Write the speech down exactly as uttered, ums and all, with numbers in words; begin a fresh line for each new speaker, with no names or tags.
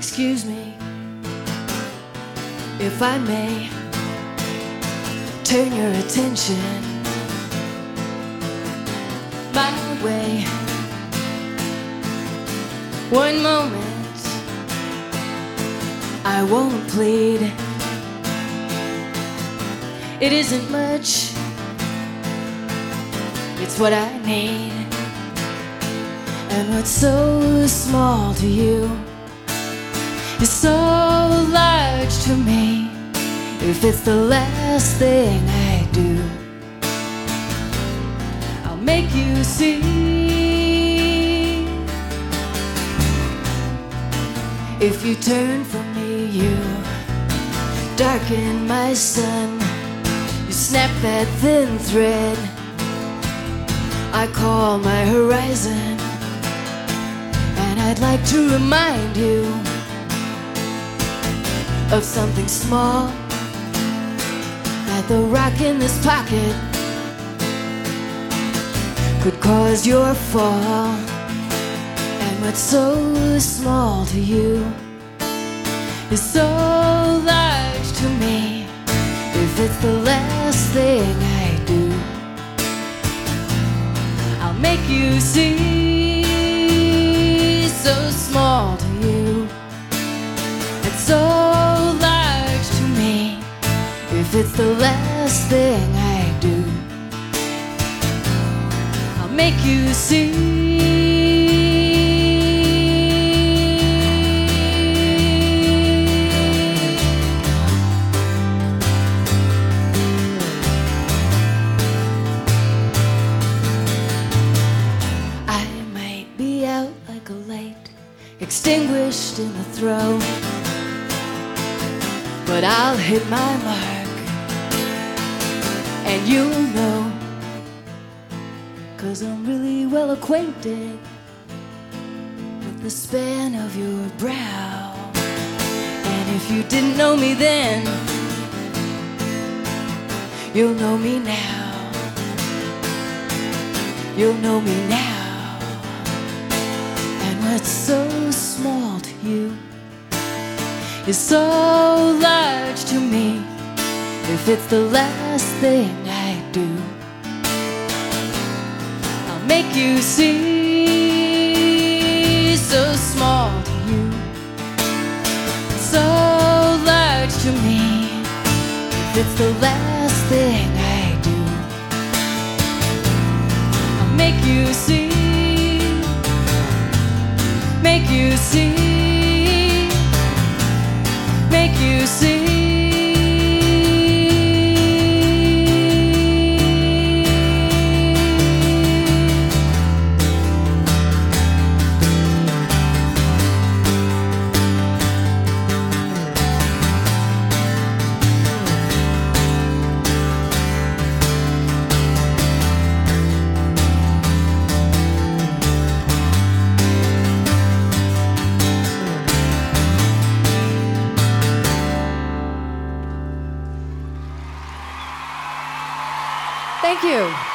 Excuse me, if I may turn your attention my way. One moment, I won't plead. It isn't much, it's what I need. And what's so small to you is so large to me. If it's the last thing I do, I'll make you see. If you turn from me, you darken my sun. You snap that thin thread I call my horizon. And I'd like to remind you of something small, that the rock in this pocket could cause your fall. And what's so small to you is so large to me. If it's the last thing I do, I'll make you see. So small to you, it's so large to me. If it's the last thing I do, I'll make you see. I might be out like a light, extinguished in the throw, but I'll hit my mark, and you'll know, 'cause I'm really well acquainted with the span of your brow. And if you didn't know me then, you'll know me now. You'll know me now. What's so small to you is so large to me. If it's the last thing I do, I'll make you see. So small to you, so large to me. If it's the last thing I do, I'll make you see. Make you see, make you see. Thank you.